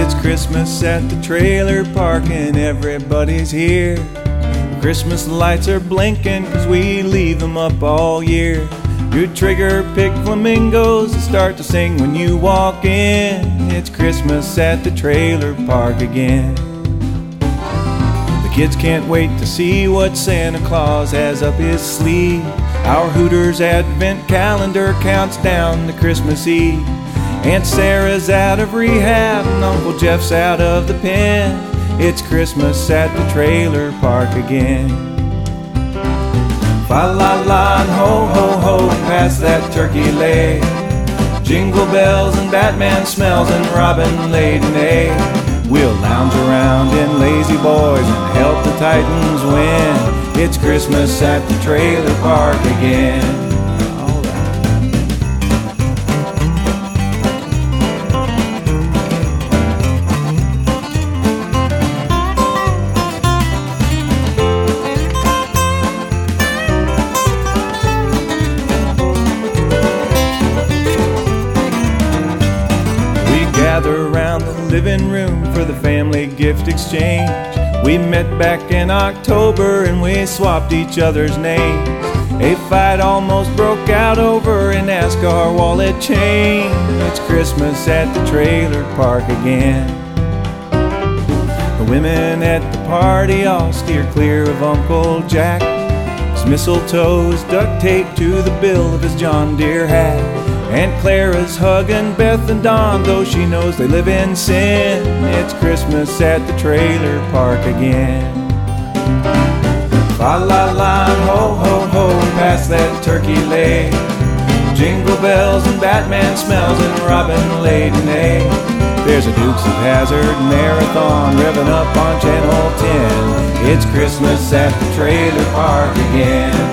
It's Christmas at the trailer park and everybody's here. Christmas lights are blinking 'cause we leave them up all year. Your trigger pick flamingos that start to sing when you walk in. It's Christmas at the trailer park again. The kids can't wait to see what Santa Claus has up his sleeve. Our Hooters Advent calendar counts down to Christmas Eve. Aunt Sarah's out of rehab and Uncle Jeff's out of the pen. It's Christmas at the trailer park again. Fa-la-la and ho-ho-ho, pass that turkey leg. Jingle bells and Batman smells and robin-laden egg. We'll lounge around in lazy boys and help the Titans win. It's Christmas at the trailer park again. Gather around the living room for the family gift exchange. We met back in October and we swapped each other's names. A fight almost broke out over an NASCAR wallet chain. It's Christmas at the trailer park again. The women at the party all steer clear of Uncle Jack. His mistletoe is duct taped to the bill of his John Deere hat. Aunt Clara's hugging Beth and Don, though she knows they live in sin. It's Christmas at the trailer park again. Fa-la-la and ho-ho-ho, pass that turkey leg. Jingle bells and Batman smells and robin-laden egg. There's a Dukes of Hazzard marathon revving up on Channel 10. It's Christmas at the trailer park again.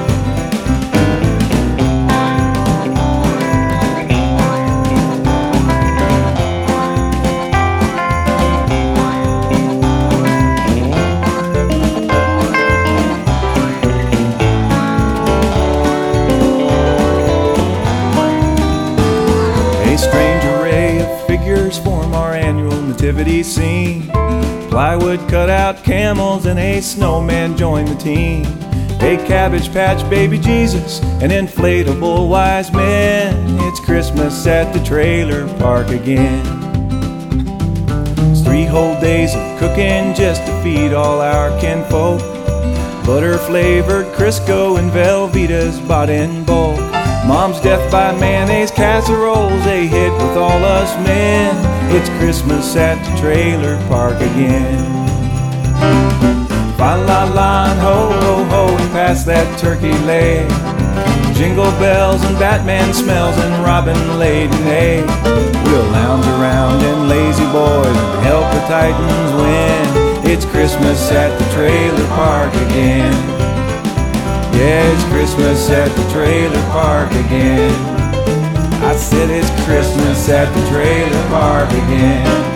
A strange array of figures form our annual nativity scene. Plywood cutout camels and a snowman join the team. A Cabbage Patch baby Jesus, an inflatable wise men. It's Christmas at the trailer park again. It's 3 whole days of cooking just to feed all our kinfolk. Butter flavored Crisco and Velveeta's bought in bulk. Mom's death by mayonnaise casseroles, a hit with all us men. It's Christmas at the trailer park again. Fa-la-la and ho-ho-ho, pass that turkey leg. Jingle bells and Batman smells and robin-laden egg. We'll lounge around in lazy boys and help the Titans win. It's Christmas at the trailer park again. Yeah, it's Christmas at the trailer park again. I said it's Christmas at the trailer park again.